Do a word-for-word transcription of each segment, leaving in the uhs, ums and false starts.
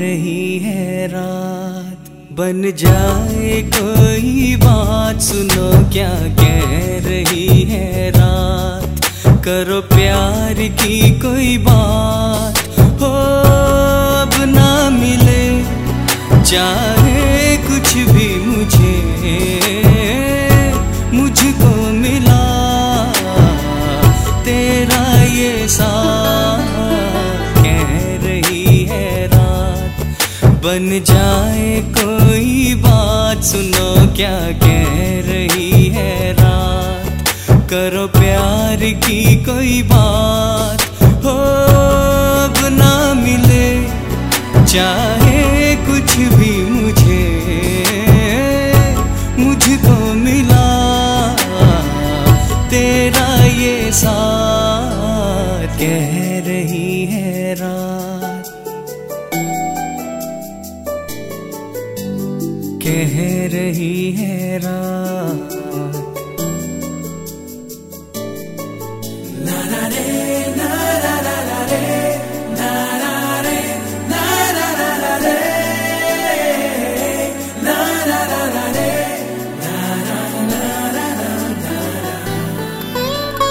रही है रात, बन जाए कोई बात, सुनो क्या कह रही है रात। करो प्यार की कोई बात, हो अब ना मिले चाहे कुछ भी मुझे, मुझको मिला तेरा ये साथ। कह रही है रात, बन जाए कोई बात, सुनो क्या कह रही है रात। करो प्यार की कोई बात, हो अब ना मिले चाहे कुछ भी मुझे, मुझको मिला तेरा ये साथ। कह रही है रात, कह रही है रात। ना ना रे ना ना ना ना रे ना ना रे ना ना ना ना रे ना ना ना ना रे ना ना ना ना ना।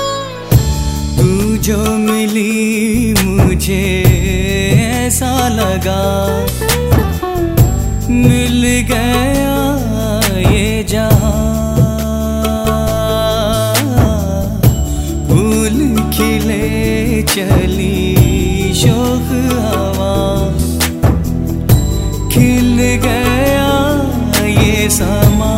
तू जो मिली मुझे ऐसा लगा मिल गया ये जहां, फूल खिले चली शोख हवा, खिल गया ये समा।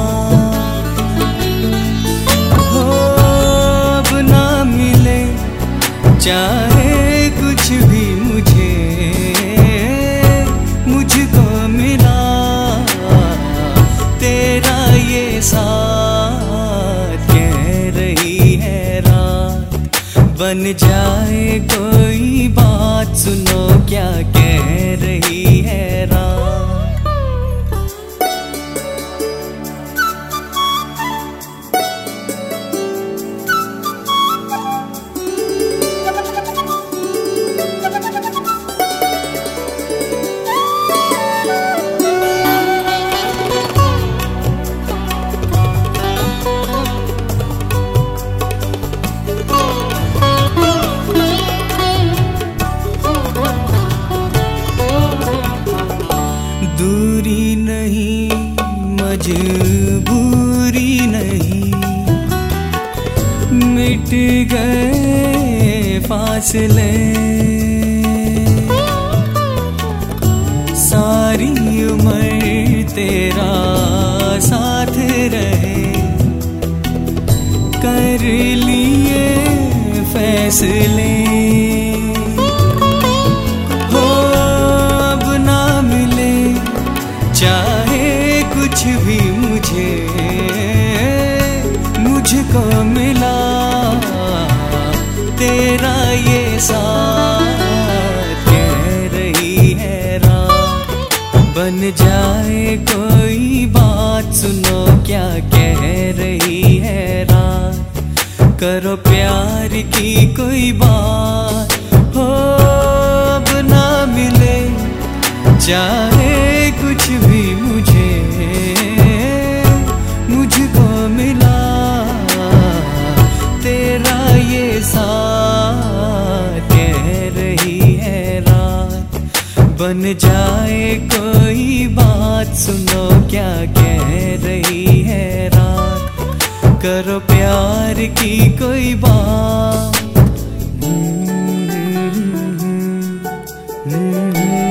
हो अब ना मिले चाहे कुछ भी मुझे, मुझको मिला तेरा ये साथ। कह रही है रात, बन जाए कोई बात, सुनो क्या कह रही है रात। दूरी नहीं मजबूरी नहीं, मिट गए फासले, सारी उम्र तेरा साथ रहे, कर लिए फैसले। चाहे कुछ भी मुझे, मुझको मिला तेरा ये साथ। कह रही है रात, बन जाए कोई बात, सुनो क्या कह रही है रात। करो प्यार की कोई बात, हो अब ना मिले चाहे कुछ भी मुझे, मुझको मिला तेरा ये साथ। कह रही है रात, बन जाए कोई बात, सुनो क्या कह रही है रात। करो प्यार की कोई बात।